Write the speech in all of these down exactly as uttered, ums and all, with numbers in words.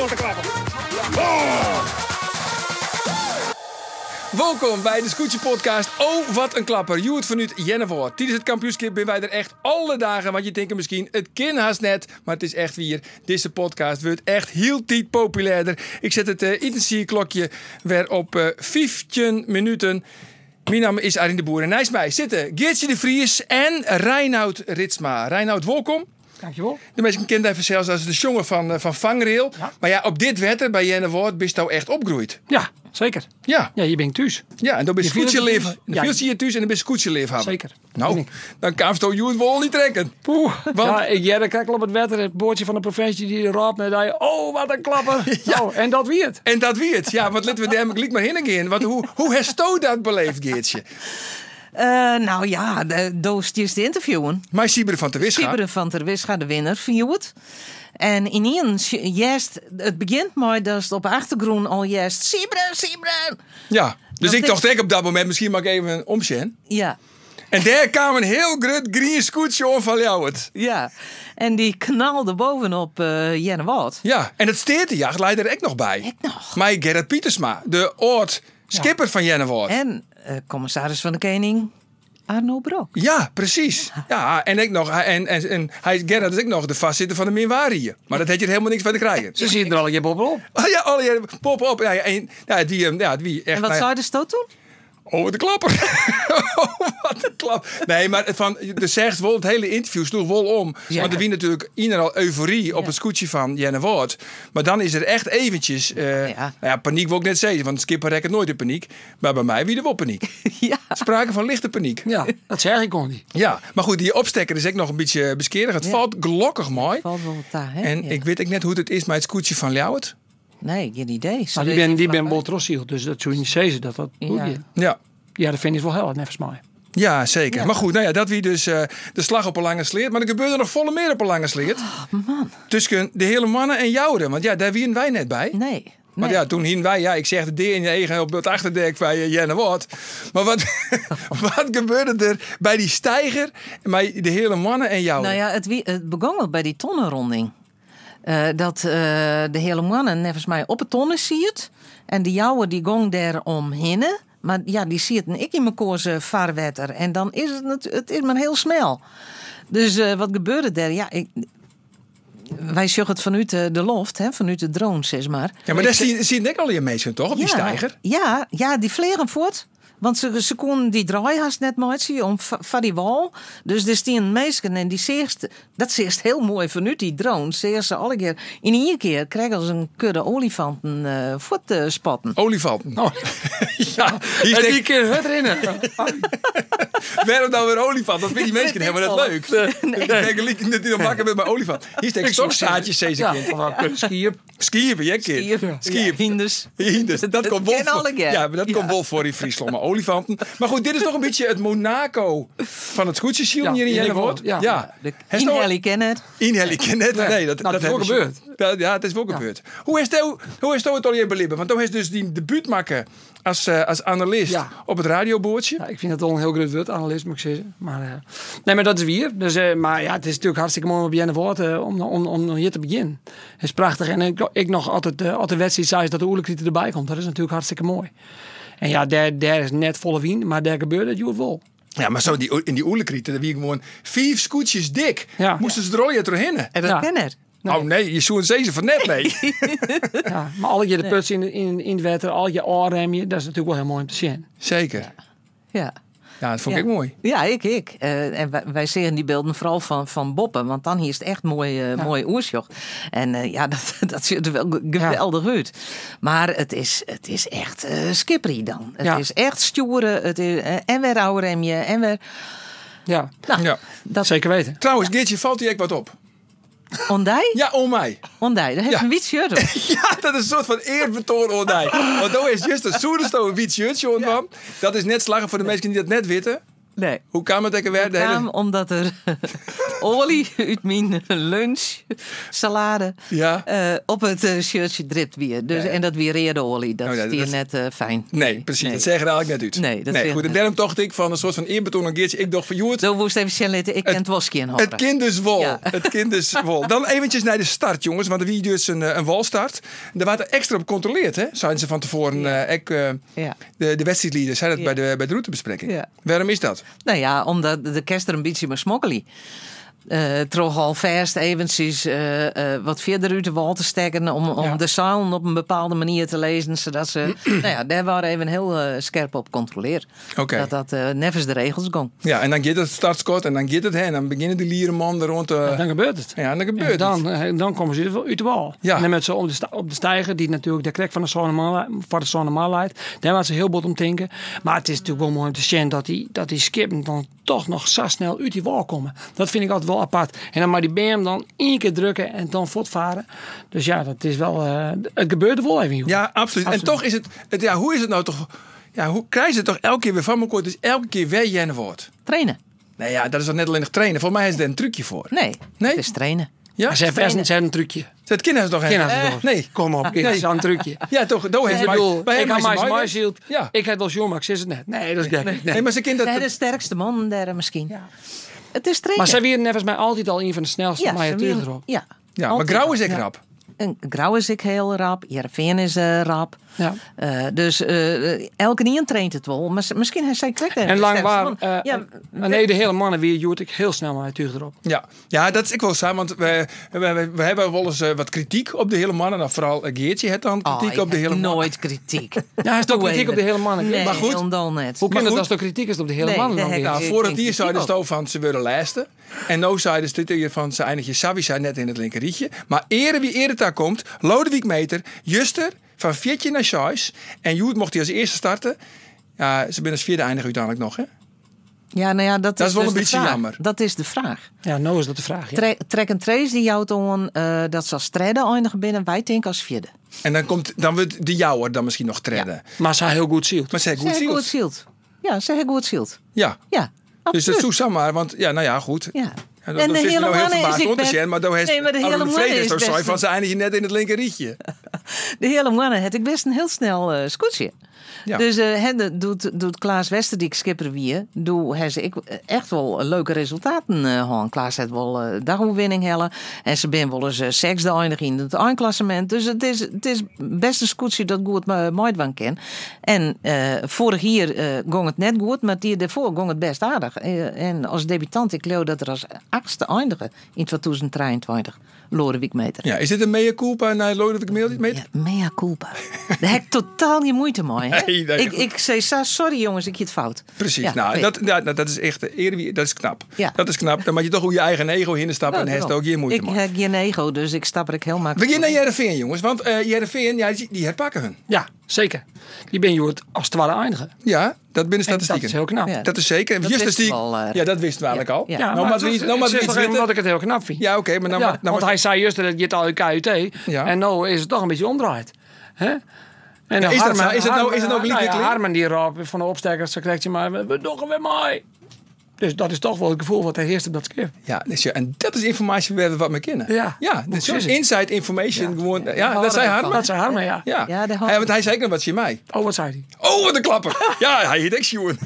grote klapper. Oh. Welkom bij de Scootje Podcast. Oh, wat een klapper. Joert vanuit Jennevoort. Tijdens het kampioenschap ben wij er echt alle dagen. Want je denkt misschien, het kind haast net. Maar het is echt weer. Deze podcast wordt echt heel tijd populairder. Ik zet het uh, intensief klokje weer op uh, vijftien minuten. Mijn naam is Arjen de Boer en naast mij zitten Geertje de Vries en Reinoud Ritsma. Reinoud, welkom. Dankjewel. De mensen kennen even zelfs als de jongen van, uh, van Vangrail. Ja. Maar ja, op dit wetter bij Jennevoort ben je nou echt opgegroeid. Ja, zeker. Ja. Ja, je bent thuis. Ja, en dan ben je scootjeleven. Dan ja. viel je thuis en dan ben je scootjeleven hebben. Zeker. Nou, dan kan je toch Joert wel niet trekken. Poeh. Want... Ja, ik ja, dan kijk al op het wetter, het boordje van de provincie die raadt en dan oh, wat een klapper. Ja. Nou, en dat wie het. En dat wie het. Ja, want laten we daar gelijk maar heen gaan. Want hoe, hoe heeft jou dat beleefd, Geertje? Uh, nou ja, doosjes te interviewen. Maar Siebere van ter Wisga. Siebere van ter Wisga, de winnaar van Joet. En ineens, juist, het begint mooi dat het op de achtergrond al juist Siebere, Siebere. Ja, dus dat ik dacht ik op dat moment, misschien mag ik even een omsje. Ja. En daar kwam een heel groot green scootje van jou. Ja, en die knalde bovenop uh, Jennewoud. Ja, en het steertejacht leidt er ook nog bij. Ik nog. Maar Gerrit Pietersma, de oud skipper ja. van Jennewoud. En uh, commissaris van de Koning Arno Brok. Ja, precies. Ja, en ik nog, en, en, en hij Gerrit is ook nog de vastzitter van de Minwarie. Maar dat had je er helemaal niks van te krijgen. Ze zien er al je pop op. Oh ja, al je pop op. Ja, en, ja, die, ja, die echt. En wat nou, zou je dus toen doen? Oh, wat een klapper. Oh, wat een klap. Nee, maar van, de zegt wel, het hele interview sloeg wel om. Ja. Want er wie natuurlijk ieder al euforie op ja. het scootje van Jennevoort. Maar dan is er echt eventjes, uh, ja. Nou ja, paniek wil ik net zeggen. Want skipper rekt nooit in paniek. Maar bij mij wie er wel paniek. Ja. Sprake van lichte paniek. Ja, dat zeg ik gewoon niet. Ja, maar goed, die opstekker is ook nog een beetje beskerig. Het ja. valt gelukkig mooi. Het valt wel wat daar, hè? En ja. ik weet ook net hoe het is met het scootje van Ljouwert. Nee, geen idee. Maar die ben, die ben Boltrossiel, dus dat zou je niet zeggen dat dat goed ja. is. Ja. Ja, dat vind ik wel heel erg nevens mij. Ja, zeker. Ja. Maar goed, nou ja, dat wie dus uh, de slag op een lange sleert. Maar er gebeurde nog volle meer op een lange sleert. Oh, man. Tussen de hele mannen en jouren. Want ja, daar wien wij net bij. Nee. Nee. Want ja, toen hien wij, ja, ik zeg de D in je eigen op het achterdek van uh, Jennewoord. Maar wat, wat gebeurde er bij die steiger, bij de hele mannen en jouren? Nou ja, het, het begon al bij die tonnenronding. Uh, dat uh, de hele mannen nevens mij op het tonnen ziet. En de jouwen die gong daar omheen. Maar ja, die ziet een ik in mijn koorse vaarwetter. En dan is het, het, het is maar heel snel. Dus uh, wat gebeurde daar? Ja, ik, wij zag het vanuit de, de loft, hè, vanuit de drone, zeg maar. Ja, maar daar zie je net al je mensen toch, op ja, die steiger? Ja, ja, die vliegen voort. Want ze, ze konden die draaihast net nooit zien om van die wal. Dus er staan meisjes en die zeerst, dat zeerst heel mooi vanuit die drone. Zeerst ze alle keer in één keer krijgen ze een kudde olifanten uh, voet te spatten. Olifanten. Oh. Ja, hier en die keer het erin. Waarom dan weer olifant? Dat vinden die mensen helemaal net leuk. Nee. Nee. Ik denk dat die dan makken met mijn olifant. Hier steekt stokstaartjes, deze ja, kind. Skier. Skier, ja, kind. Skier. Hinders. Hinders. Dat komt wel voor. Ja, maar dat ja. komt wel voor in Friesland. Maar olifanten. Maar goed, dit is toch een beetje het Monaco van het scootjesziel hier in Jennevoort. Ja. ja. Inhelly kennen. Inhelly kennen. Nee, nee, dat, nou, dat is wel gebeurd. Dat, ja, het is wel ja. gebeurd. Hoe is het, hoe is het al je beleven? Want toen is dus die debuut maken als, uh, als analist ja. op het radioboordje. Ja, ik vind het al een heel groot woord, analist moet ik zeggen. Maar, uh, nee, maar dat is weer. Dus, uh, maar ja, het is natuurlijk hartstikke mooi om op Jennevoort uh, om, om, om hier te beginnen. Het is prachtig. En ik, ik nog altijd, uh, altijd wedstrijd zei dat de oerlijkrieten erbij komt. Dat is natuurlijk hartstikke mooi. En ja, daar, daar is net volle wien, maar daar gebeurt het juist wel. Ja, maar zo die, in die oerlijkrieten, daar wie gewoon vijf scootjes dik. Ja. Moesten ze er al je doorheen. En dat ja. ken het. Nee. Oh nee, je zoen ze van net mee. Ja, maar al je de puts in, in, in het wetter, al je oorremje, dat is natuurlijk wel heel mooi om te zien. Zeker. Ja. Ja. Ja, dat vond ja. ik mooi. Ja, ik, ik. Uh, en wij, wij zien die beelden vooral van, van Boppen, want dan hier is het echt mooi, uh, ja. mooi oersjocht. En uh, ja, dat, dat ziet er wel geweldig ja. uit. Maar het is, het is echt uh, skippery dan. Het ja. is echt stoeren. Het is, uh, en weer ouderemje en weer... Ja, nou, ja. Dat zeker weten. Trouwens, Geertje, valt hier echt wat op? Ondij? Ja, om mij. Ondij, dat heeft ja. een wit shirt op. Ja, dat is een soort van eerbetoon Ondij. Want daar is juist een soerensto een wit shirtje ja. van. Dat is net slagen voor de mensen die dat net weten. Nee. Hoe kwam het? Ik werd de hele... Kwam omdat er olie uit mijn lunch, salade, Ja. uh, op het uh, shirtje dript weer. Dus, Ja, ja. En dat weer reerde olie. Dat Oh, nee, is hier dat is- net uh, fijn. Nee, precies. Nee. Dat zeggen er eigenlijk net uit. Nee, dat nee zegt goed. En net. daarom dacht ik van een soort van eerbetoon een keertje. Ik dacht van, Joert, Zo woest even Charlotte, ik ken het woskje in het kind is wol. Ja. Het kind is wol. Dan eventjes naar de start, jongens. Want er was dus een, eh, een walstart. Daar werd er extra op gecontroleerd, hè? Zeiden ze van tevoren. Ja. eh, ik, eh, Ja. de, de wedstrijdleiders zei dat Ja. bij, de, bij de routebespreking. Ja. Waarom is dat? Nou ja, omdat de kerst er een beetje maar smokkelen. Uh, toch al vast eventjes uh, uh, wat verder uit de wal te steken om, om Ja. de zalen op een bepaalde manier te lezen, zodat ze, nou ja, daar waren even heel uh, scherp op controleer. Oké. Dat dat uh, nevens de regels ging. Ja, en dan gaat het startskot en dan gaat het, hè? En dan beginnen die lierenman er rond. eh, Dan gebeurt het. ja, en dan gebeurt En dan, het. eh, dan komen ze uit de wal. Ja. En dan met ze op de, sta- op de stijger, die natuurlijk de krek van de Sonneman voor de Sonneman leidt. Daar waren ze heel bot om denken. Maar het is natuurlijk wel mooi om te zien dat die, dat die skippen dan toch nog zo snel uit die wal komen. Dat vind ik altijd wel apart. En dan maar die bam dan één keer drukken en dan voortvaren. Dus ja, dat is wel. Uh, het gebeurt er wel even. Joh. Ja, absoluut. Absoluut. En toch is het, het, ja, hoe is het nou toch? Ja, hoe krijgen ze het toch elke keer weer van elkaar? Dus elke keer weer jennen wordt. Trainen? Nee, ja, dat is toch net alleen nog trainen. Volgens mij is er een trucje voor. Nee, Nee? het is trainen. Ja? Maar ze hebben trainen. best een trucje. Het kinderen is nog Ken een. het Eh, toch? nee. Kom op, kind, is aan een trucje. Ja, toch. Doe Ik heeft bedoel, bij ik hem had is het mijn mooi, my shield. Ja. Ik had wel zo'n, maar ik zeg het net. Nee, dat is gek. Nee. Nee, maar ze kind dat. Zij de sterkste man daar misschien. Ja. Het is trainen. Maar zij weer volgens mij altijd al een van de snelste. ja, maar je ze tuur willen- erop. ja, Ja, maar altijd grauw al. is ik Ja. rap. En Grauw is ik heel rap. Jereveen is uh, rap. Ja. Uh, dus uh, elke niet traint het wel. Maar s- misschien heeft zij trek En lang waar. Uh, ja, en nee, de hele mannen weer joert ik heel snel maar tuur erop. Ja. ja, dat is ik wel samen. Want we, we, we, we hebben wel eens uh, wat kritiek op de hele mannen. Nou, vooral uh, Geertje heeft dan kritiek oh, op de hele mannen. nooit kritiek. Ja, hij is toch Doe kritiek even. op de hele mannen. Nee, Maar goed, helemaal net. hoe Maar kan het goed. als er kritiek is op de hele Nee, mannen? dat dan heb weer? Nou, ik- voor ik het denk hier zeiden ook. ze toch van ze willen lijsten. En nu zeiden ze dit hier van ze eindig je Savi zei net in het linkerrietje. Maar ere wie eerder daar komt, Lodewijk Meter, Juster van Vietje naar Schijs. En Joet mocht hij als eerste starten. Ja, ze zijn als vierde eindigen uiteindelijk nog, hè? Ja, nou ja, dat, Dat is wel dus een de beetje vraag. jammer. Dat is de vraag. Ja, nou is dat de vraag. Ja. Tre trek en trace die jou toen uh, dat ze als derde eindigen binnen. Wij denken als vierde. En dan komt dan wordt de jouwer dan misschien nog treden. Maar ze heel goed zielt. Maar ze heeft Ze goed hebben goed ziel. zield. Ja, ze hebben goed zield. Ja, Ja, dus absoluut. dat is zo maar, want ja, nou ja, goed. Ja. Ja, dat, dat is me nou heel verbaasd om te zien, maar dan heeft Nee, maar de hele mannen is zo best saai een- van ze eindigen net in het linkerrietje. De hele mannen had ik best een heel snel uh, scootje. Ja. Dus uh, he, dat doet, doet Klaas Westerdijk skipper weer. Doe hij ze ik echt wel leuke resultaten uh, gehad. Klaas heeft wel uh, dagoewinning hellen. En ze ben wel eens uh, zesde eindig in het eindklassement. Dus het is, het is best een scootje dat goed uh, Maidwan ken. En uh, vorig jaar uh, ging het net goed, maar het jaar daarvoor ging het best aardig. Uh, en als debutant, ik geloof dat er als achtste eindigen in tweeduizend drieëntwintig. Lodewijk Meter. Ja, is dit een mea culpa naar Lodewijk Meter? Ja, mea culpa. Daar heb ik totaal je moeite mee. Hè? Nee, nee, ik, goed. ik zei, Sa, sorry jongens, ik je het fout. Precies, Ja, nou, weet. dat, ja, nou, dat is echt, eh, eerder, dat is knap. Ja. Dat is knap. Dan moet je toch hoe je eigen ego in stappen en Nou, heeft ook je moeite ik maken. heb geen ego, dus ik stap er ik heel We makkelijk. gaan naar Jereveen, jongens. Want uh, Jereveen, ja, die, die herpakken hun. Ja, zeker. Die ben je als het ware eindigen. Ja, dat binnen En dat statistieken. is heel knap. Ja. Dat is zeker. Dat Just wisten die, we al, uh, ja, dat wisten we eigenlijk al. Ja. Ja, nou, maar maar we het- iets- nou, maar het we is iets toch even weten. omdat ik het heel knap vind. Ja, oké, maar dan... Ja, maar- dan want maar- hij zei juist dat je het al K U T. Ja. En nou is het toch een beetje omdraaid. Hè? En Ja, is dat zo? Is het nou- is het nou nou, liefde ja, klinkt? Harmen die erop van de opstekker, zo krijgt je maar, we, we doen weer mooi. Dus dat is toch wel het gevoel wat hij heerst op dat skip. Ja, dus ja, en dat is informatie waar we wat mee kennen. Ja. Ja, Hoe dus zo'n is het? inside information. Gewoon, ja, houden dat zei ervan. Harmen. Dat zei Harmen, ja. Ja, Ja, de ja, Harmen. want hij zei ook nog wat je mij. Oh, wat zei hij? Oh, wat een klapper. Ja, hij heet echt Sjoerd.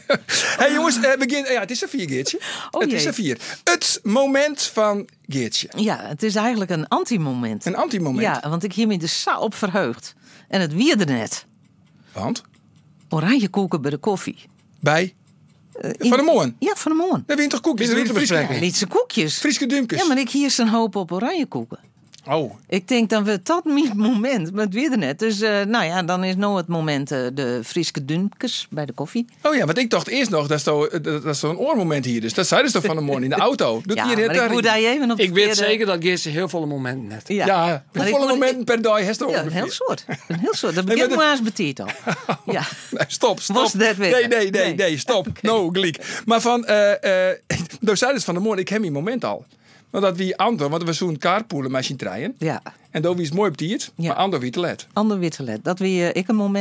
Hey jongens, eh, begin, ja, het is een vier, Geertje. Oh, het is jee. een vier. Het moment van Geertje. Ja, het is eigenlijk een anti-moment. Een anti-moment. Ja, want ik hiermee de sa op verheugd. En het wierde net. Want Oranje koeken bij de koffie. bij Uh, in- Van de Moon. Ja, van de Moon. Dan wint toch koekjes? Wie Dan de wint Frieske, bespreking? Lietse koekjes. Frieske Dumkes. Ja, maar ik hier een hoop op oranje koeken. Oh, Ik denk dan we dat mijn moment, maar het weer net. Dus uh, nou ja, dan is nou het moment uh, de Frieske Dumkes bij de koffie. oh ja, want ik dacht eerst nog, dat is toch dat dat is toch een oormoment hier. Dus dat zeiden ze toch van de Moon in de auto. Doet Ja, hier maar het ik daar- moet daar even op Ik weet verkeerde- zeker dat Geertje heel veel momenten net. Ja, Ja, Maar ik hoeveel moet- momenten per dag heeft er Ja, een ongeveer? heel soort. Een heel soort. Dat Nee, begint maar maar eens betiert al. Ja. Nee, stop, stop. Was dat weer? Nee, nee, nee, Nee. nee, stop. No, gelijk. Maar van, eh eh door zeiden ze van de Moon, ik heb mijn moment al. Want dat wie Andor, want we zo'n carpoolen met zijn trein. Ja. En daar wie is mooi op die het, Ja. maar Andor wie te let. Ander wittelet. Dat weer ik een moment.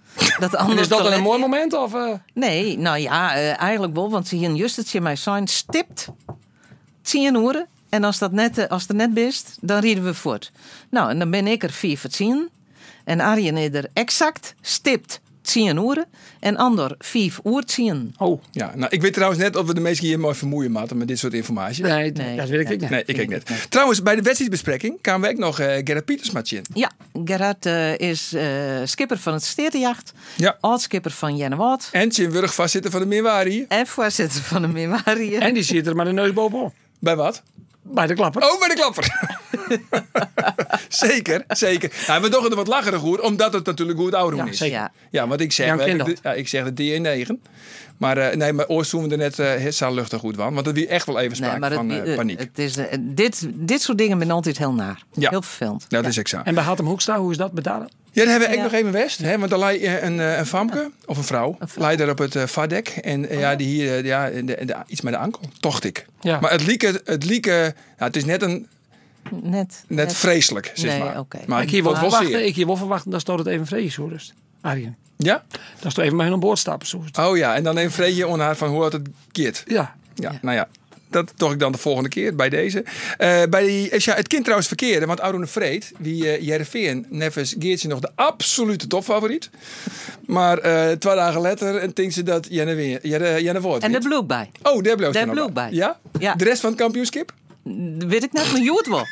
Dat En andere is dat dan een toilet- mooi moment? Of, uh... Nee, nou ja, uh, eigenlijk wel. Want ze hier juist het je mij zijn stipt tien uur. En als dat net, uh, als er net best, dan rieden we voort. Nou, en dan ben ik er vier voor tien. En Arjen is er exact stipt tien uur. En ander vijf uur tien. Oh, Ja, nou, ik weet trouwens net of we de mensen hier mooi vermoeien, Maarten, met dit soort informatie. nee, Nee. dat weet ik Nee. niet. Nee, ik ook net. Trouwens, bij de wedstrijdsbespreking kwamen we ook nog uh, Gerard Pietersma in. Ja, Gerard uh, is uh, skipper van het Sterenjacht. Ja. Oud-skipper van Jennewaard. En Jim Wurg vastzitten van de Meerwarie. En voorzitter van de Meerwarie. En die zit er met de neus bovenop. Bij wat? Bij de klapper. Oh, bij de klapper. zeker, zeker. Ja, we doen het wat lacherig hoor, omdat het natuurlijk goed ouder Ja, is. zeker. Ja. Ja, want ik zeg, Jan we- Kindel. ja, ik zeg de D N negen. Maar uh, nee, maar ooit toen we er net uh, het zou luchtig goed van. Want het wie echt wel even sprake Nee, maar van het, uh, uh, paniek. het is, uh, dit, dit soort dingen zijn altijd heel naar. Ja. Heel vervelend. Dat is exact. En bij Hartem Hoekstra, hoe is dat betalen? Ja, dan hebben we Ja. ook nog even West. Hè, want dan lei je een, uh, een famke, of een vrouw, Een vrouw. leider op het uh, vaardek. En uh, ja, die hier, uh, ja, de, de, iets met de ankel, tocht ik. Ja. Maar het lieke, het lieke, ja, het is net, een, Net, net vreselijk, zeg Nee, maar. oké. Maar ik hier wel het was verwachten, zeer. ik hier wel verwachten, dan staat het even vrees hoor. Dus, Arjen. Ja? Dan staat even met hun aan boord stappen. Zo. Oh ja, en dan even vrees je onhaar van hoe het het keert. Ja. Ja, Ja. nou ja. Dat toch ik dan de volgende keer bij deze. Uh, bij die, ja, het kind trouwens verkeerde, want Arone Vreed, wie uh, Jereveen, Neves Geertje nog de absolute topfavoriet. Maar uh, twee dagen later en denkt ze dat Jenne weer, Jenne, Jenne wordt. En daar bloed bij. Oh, daar bleef daar er nog bleef bij. Ja? Ja. De rest van het kampioenschap? Dat weet ik net, maar Joert wel.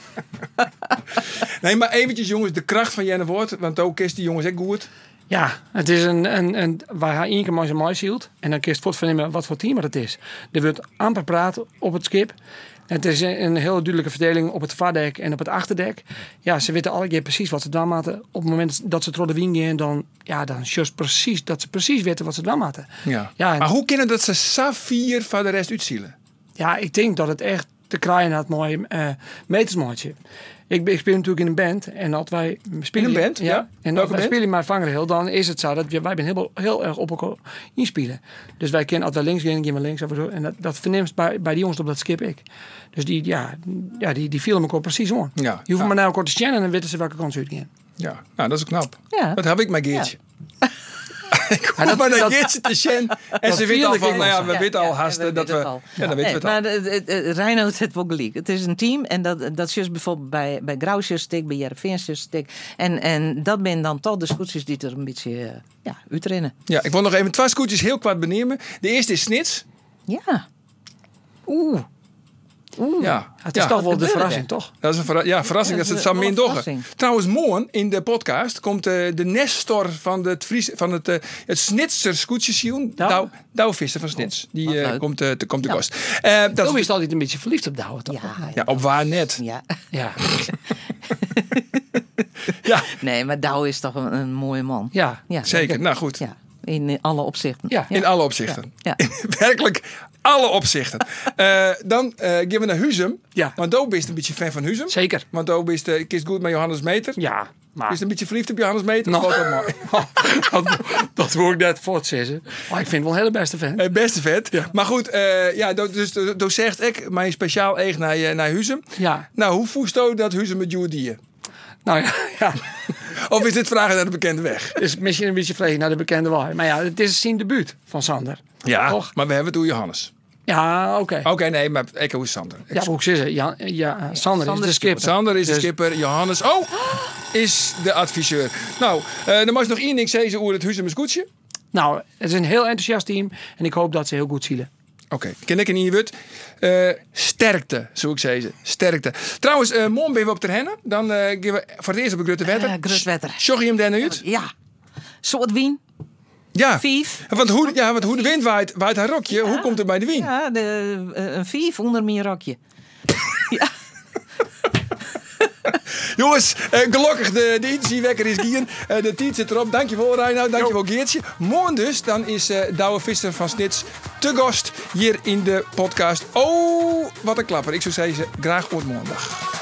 Nee, maar eventjes jongens, de kracht van Jenne Woord. Want ook is die jongens echt goed. Ja, het is een, een, een waar hij één keer maar zijn mais hield. En dan kun je het vernemen wat voor team het is. Er wordt amper praten op het schip. Het is een, een heel duidelijke verdeling op het vaardek en op het achterdek. Ja, ze weten alle keer precies wat ze dan maken. Op het moment dat ze door de wien gaan, dan, ja, dan just precies dat ze precies weten wat ze dan maken. Ja. Ja, en- Maar hoe kunnen dat ze Safir van de rest uitzielen? Ja, ik denk dat het echt te kraaien had mooi uh, metersmaatje. Ik, ik speel natuurlijk in een band en als wij spelen In een band? ja, Ja. en als Welke wij band? spelen maar vangrail, dan is het zo dat we, wij ben heel, heel erg op elkaar inspelen. Dus wij kennen als wij links gaan, gaan we links of zo. En dat, dat verneemt bij, bij die jongens op dat skip ik. Dus die, ja, ja, die, die vielen elkaar precies om. Ja. Je hoeft Ja. maar naar elkaar te scannen en dan weten ze welke kant ze uitgaan. Ja, nou dat is knap. Ja. Dat heb ik mijn Geertje. ik hoef Ja, dat- maar naar dat- Geertje te shen. En dat ze weten al vierde van, nou ja, keer we Ja, weten al ja, haast we dat weten we... het al. Ja, dan weten we het al. Maar de- de- de- Reinoud het wel gelijk. Het is een team en dat, dat is juist bijvoorbeeld bij, bij Grausjes stik, bij Jereveen's stik. En, en dat zijn dan toch discussies die er een beetje uh, ja, uitrennen. Ja, ik wil nog even twee scootjes heel kwart benemen. De eerste is Snits. Ja. Oeh. Oeh. Ja, Het is ja. toch wel de gebeurde verrassing, er? toch? Dat is een verra- ja, verrassing Ja, dat ze het dat samen is in wel een doggen. verrassing. Trouwens, morgen in de podcast komt uh, de Nestor van het, Fries, van het, uh, het Snitser scootjesjoen. Douw? Douw, Douw Visser van Snits. Die wat uh, leuk. komt, uh, te, komt de Ja. kost. Uh, dat Toen is, is het altijd een beetje verliefd op Douwe, toch? Ja, ja, op waar net. ja. Ja. Ja, Nee, maar Douw is toch een, een mooie man. Ja. Ja, zeker. Nou goed. Ja, in alle opzichten. Ja. In alle opzichten. Ja. In werkelijk alle opzichten. Uh, dan uh, gaan we naar Huzum. Ja. Want Doop is een beetje fan van Huzum. Zeker. Want Doop is uh, kist goed met Johannes Meter. Ja, maar... Is een beetje verliefd op Johannes Meter. Nou. Dat is wel mooi. dat, dat wil ik net voortzeggen. Maar ik vind het wel een hele beste fan. Eh, beste vet. Ja. Maar goed, uh, ja, do- dus do- do zegt ik mijn speciaal eeg naar, uh, naar Huzum. Ja. Nou, hoe voest u dat Huzum met Joer dier? Nou ja, ja. Of is dit vragen naar de bekende weg? Is misschien een beetje vreemd naar de bekende waarheid. Maar ja, het is zijn debuut van Sander. Ja, Toch? maar we hebben het door Johannes. Ja, oké. Oké, nee, maar ik hoe is Sander? Ja, hoe ik zeggen. Ja, ja, Sander, Sander is de is skipper. Sander is de Dus- skipper, Johannes oh, is de adviseur. Nou, uh, dan mag je nog één ding zeggen over het Huzum scootje. Nou, het is een heel enthousiast team. En ik hoop dat ze heel goed zielen. Oké, okay. Ken ik in Iwut. Uh, sterkte, zou ik zeggen. Sterkte. Trouwens, uh, morgen ben we op de Hennen. Dan uh, gaan we voor het eerst op de Grutte Wetter. Ja, Grutte Wetter. Sjog je hem daar uit? Ja. Soort wien. Ja. Vijf. Want hoe, ja, want hoe de wind waait, waait haar rokje. Hoe komt het bij de wind? Ja, de, uh, een vijf onder mijn rokje. Ja. Jongens, uh, gelukkig de, de intensiewekker is hier. Uh, de tijd zit erop. Dankjewel Reinoud, dankjewel Geertje. Morgen dus, dan is uh, Douwe Visser van Snits te gast hier in de podcast. Oh, wat een klapper. Ik zou zeggen, graag tot maandag.